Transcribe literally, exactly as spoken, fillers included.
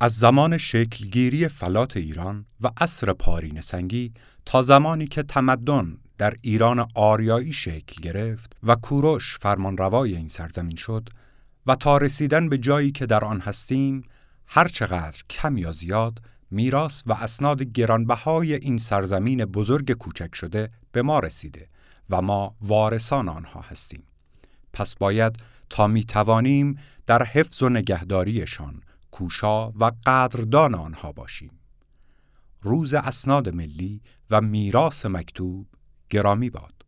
از زمان شکلگیری فلات ایران و عصر پارینه سنگی تا زمانی که تمدن در ایران آریایی شکل گرفت و کوروش فرمانروای این سرزمین شد و تا رسیدن به جایی که در آن هستیم، هر چقدر کم یا زیاد میراث و اسناد گرانبهای این سرزمین بزرگ کوچک شده به ما رسیده و ما وارثان آنها هستیم. پس باید تا می توانیم در حفظ و نگهداریشان کوشا و قدردان آنها باشیم. روز اسناد ملی و میراث مکتوب گرامی باد.